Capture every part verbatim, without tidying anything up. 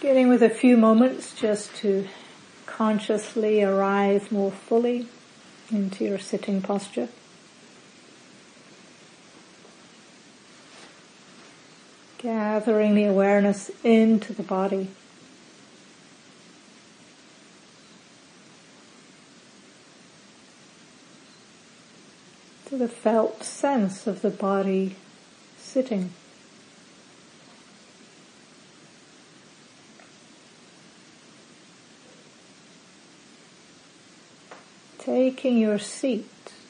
Beginning with a few moments just to consciously arise more fully into your sitting posture. Gathering the awareness into the body. To the felt sense of the body sitting. Taking your seat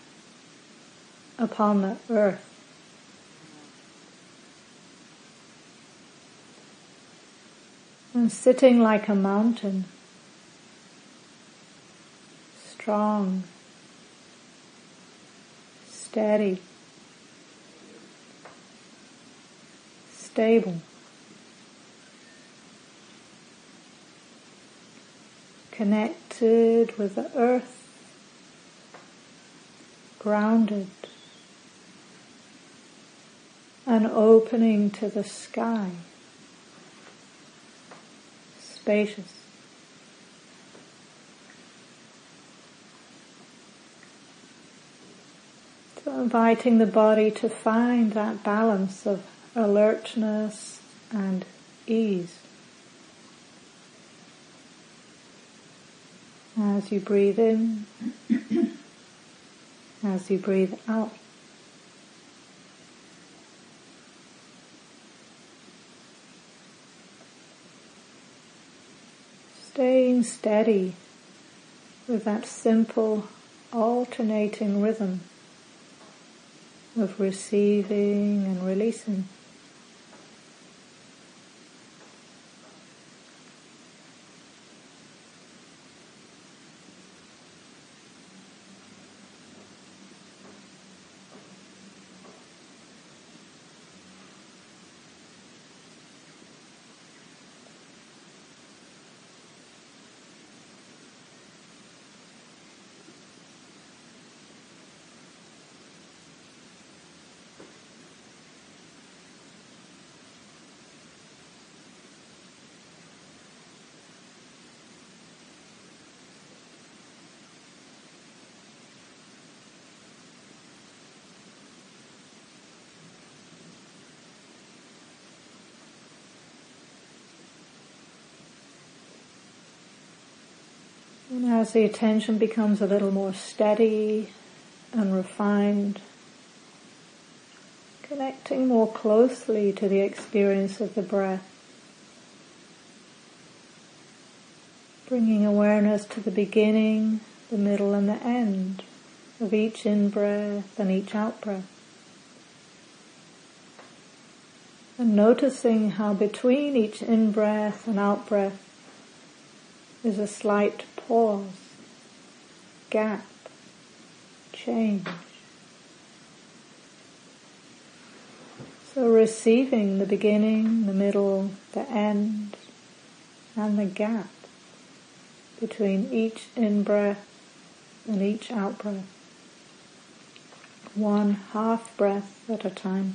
upon the earth. And sitting like a mountain, strong, steady, stable, connected with the earth, grounded, and opening to the sky. Spacious. So inviting the body to find that balance of alertness and ease. As you breathe in, as you breathe out. Staying steady with that simple alternating rhythm of receiving and releasing. And as the attention becomes a little more steady and refined, connecting more closely to the experience of the breath, bringing awareness to the beginning, the middle and the end of each in-breath and each out-breath. And noticing how between each in-breath and out-breath is a slight pause, gap, change. So receiving the beginning, the middle, the end, and the gap between each in-breath and each out-breath. One half breath at a time.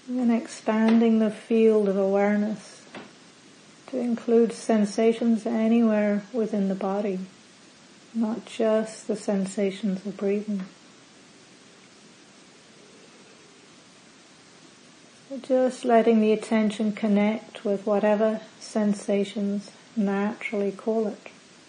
And then expanding the field of awareness to include sensations anywhere within the body, not just the sensations of breathing. But just letting the attention connect with whatever sensations naturally call it.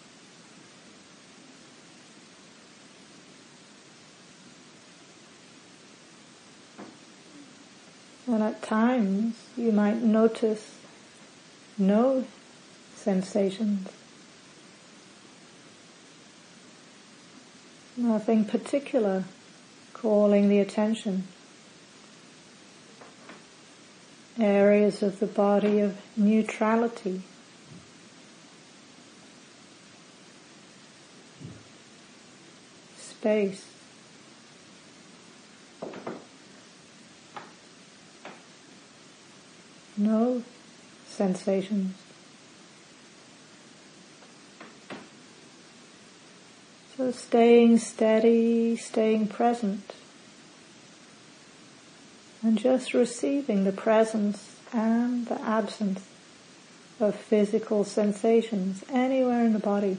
And at times you might notice no sensations, nothing particular calling the attention. Areas of the body of neutrality. Space. No sensations. So staying steady, staying present, and just receiving the presence and the absence of physical sensations anywhere in the body.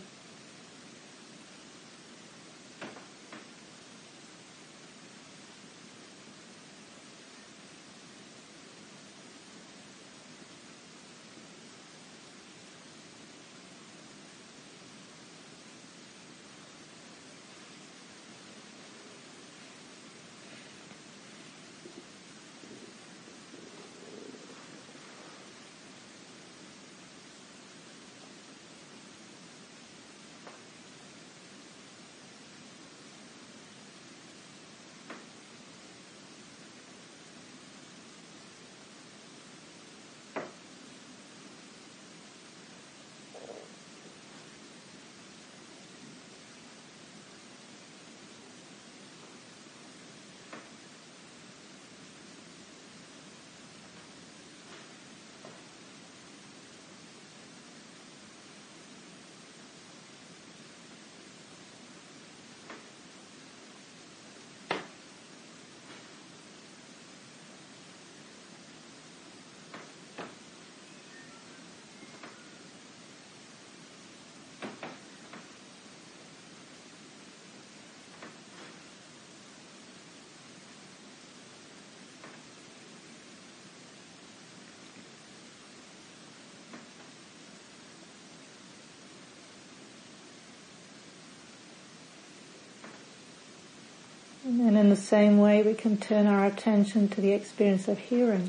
And then in the same way we can turn our attention to the experience of hearing.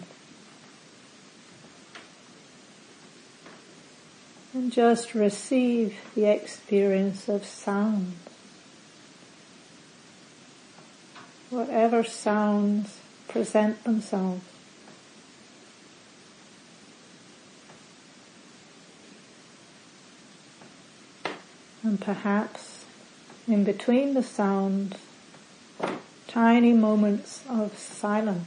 And just receive the experience of sound. Whatever sounds present themselves. And perhaps in between the sounds, tiny moments of silence.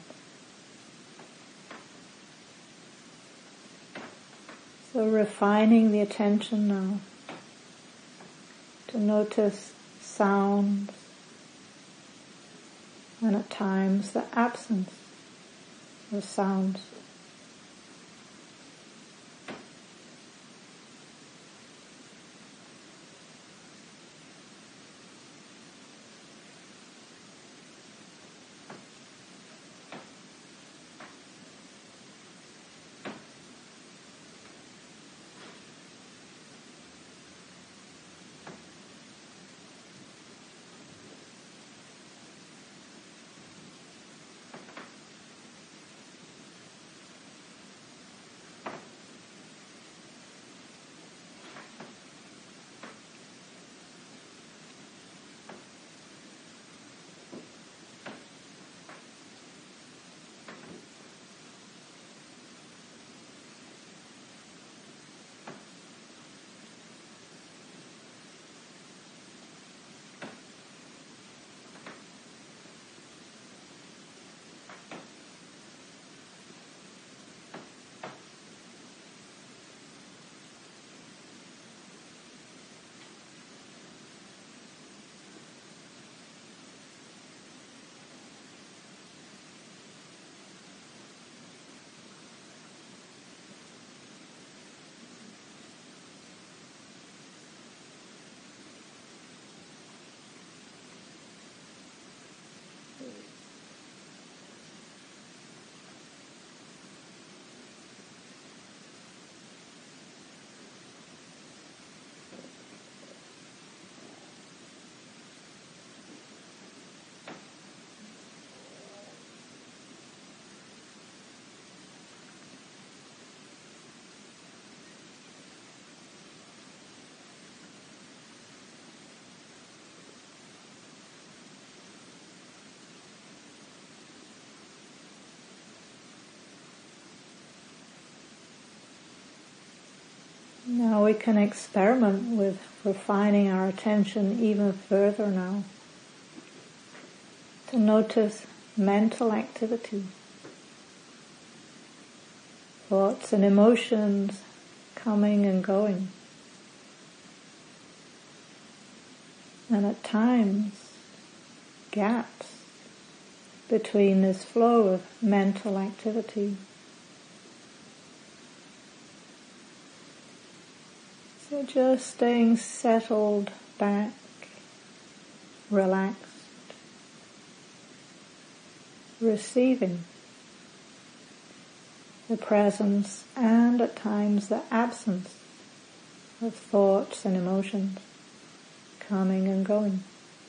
So refining the attention now to notice sounds and at times the absence of sounds. Now we can experiment with refining our attention even further now, to notice mental activity, thoughts and emotions coming and going. And at times, gaps between this flow of mental activity. So just staying settled back, relaxed, receiving the presence and at times the absence of thoughts and emotions coming and going.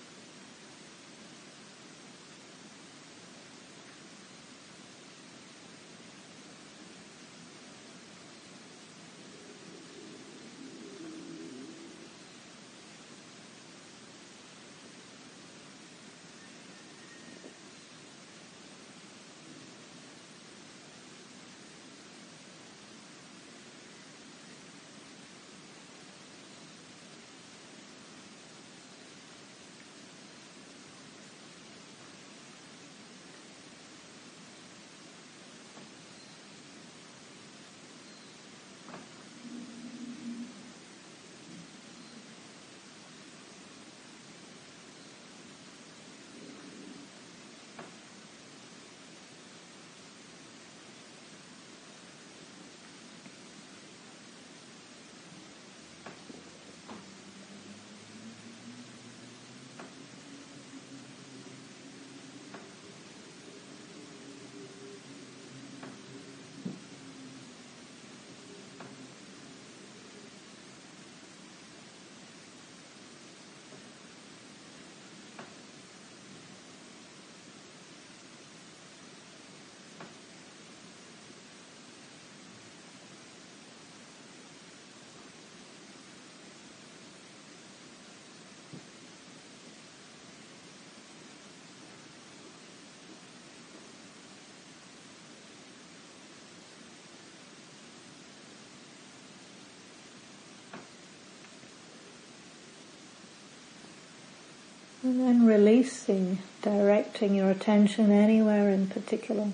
And then releasing, directing your attention anywhere in particular.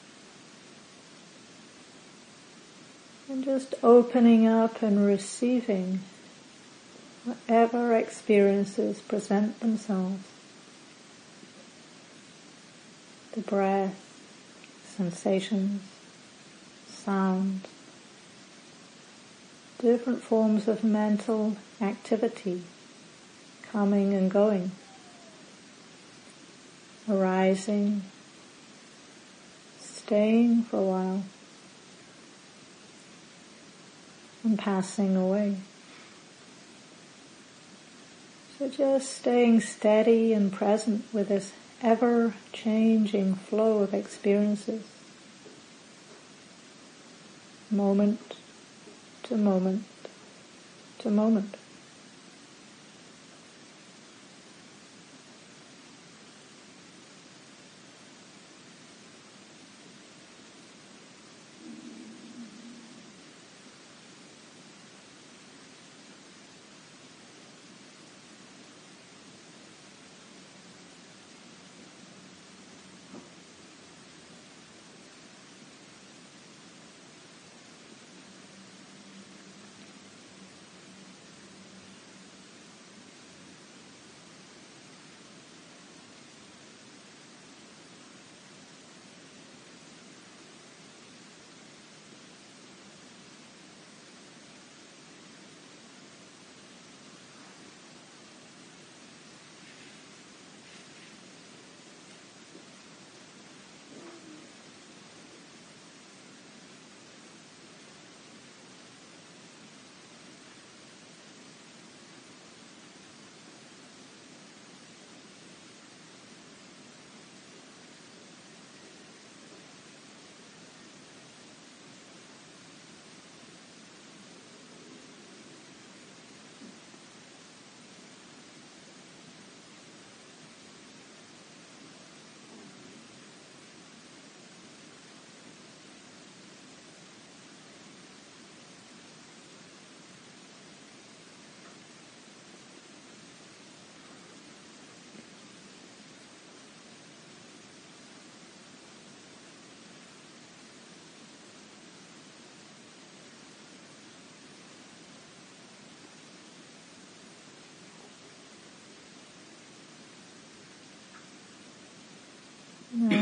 And just opening up and receiving whatever experiences present themselves. The breath, sensations, sound, different forms of mental activity coming and going, arising, staying for a while, and passing away. So just staying steady and present with this ever-changing flow of experiences, moment to moment to moment.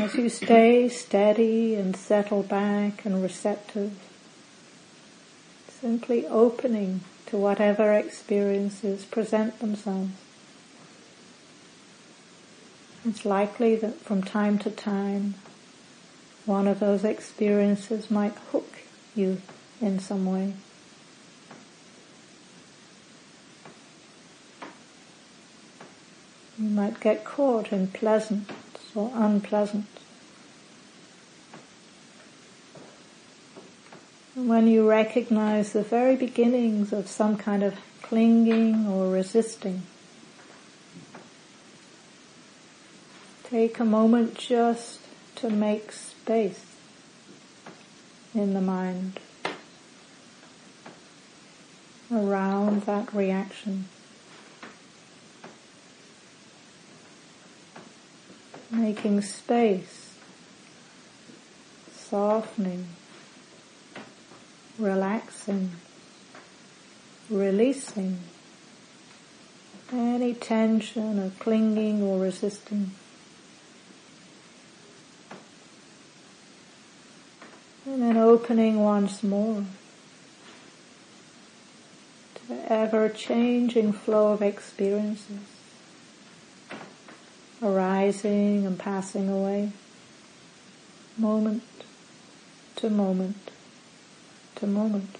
as you stay steady and settle back and receptive, simply opening to whatever experiences present themselves. It's likely that from time to time, one of those experiences might hook you in some way. You might get caught in pleasant or unpleasant. And when you recognize the very beginnings of some kind of clinging or resisting, take a moment just to make space in the mind around that reaction. Making space, softening, relaxing, releasing any tension of clinging or resisting. And then opening once more to the ever-changing flow of experiences, arising and passing away, moment to moment to moment.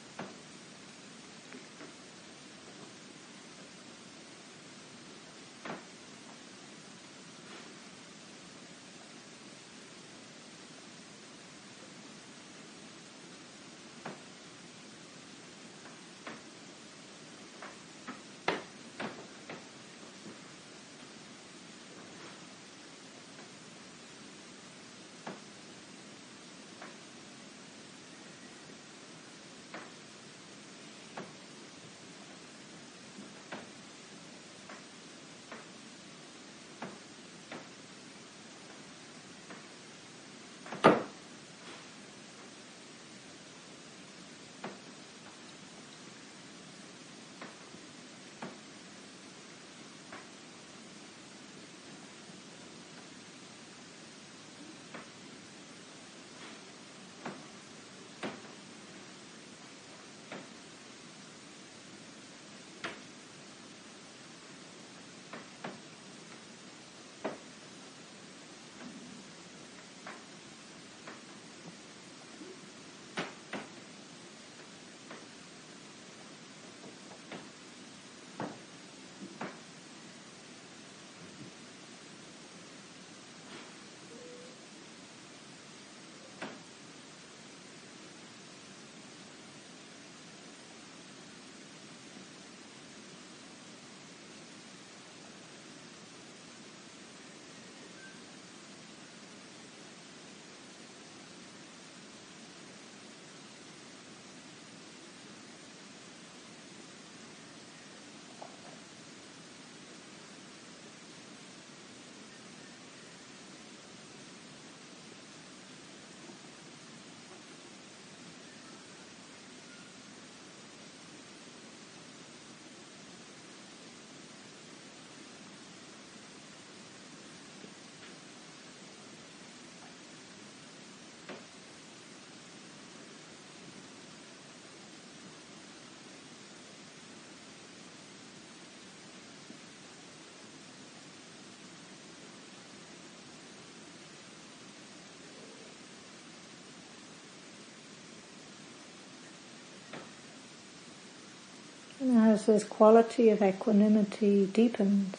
And as this quality of equanimity deepens,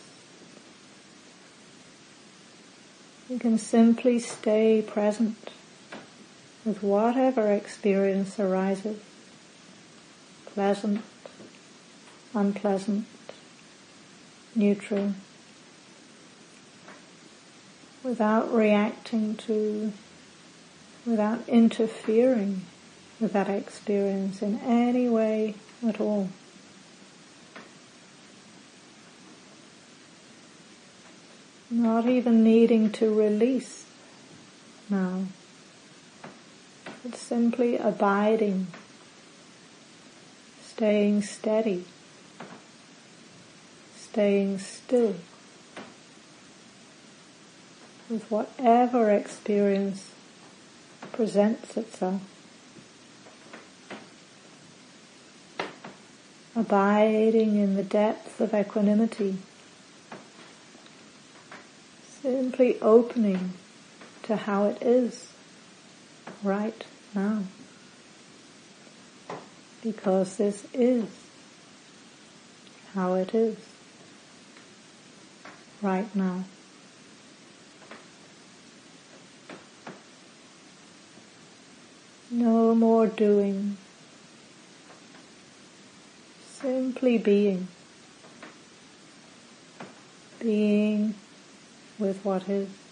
you can simply stay present with whatever experience arises, pleasant, unpleasant, neutral, without reacting to, without interfering with that experience in any way at all. Not even needing to release now, but simply abiding, staying steady, staying still, with whatever experience presents itself. Abiding in the depth of equanimity, simply opening to how it is right now. Because this is how it is right now. No more doing, simply being, being with what is.